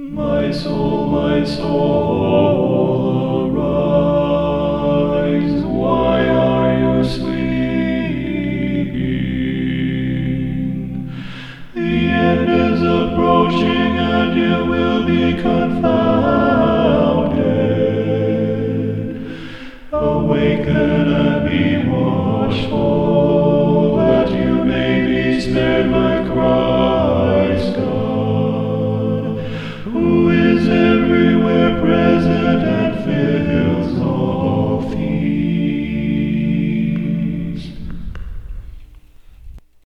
My soul, arise. Why are you sleeping? The end is approaching and you will be confounded. Awaken and be watchful, that you may be spared by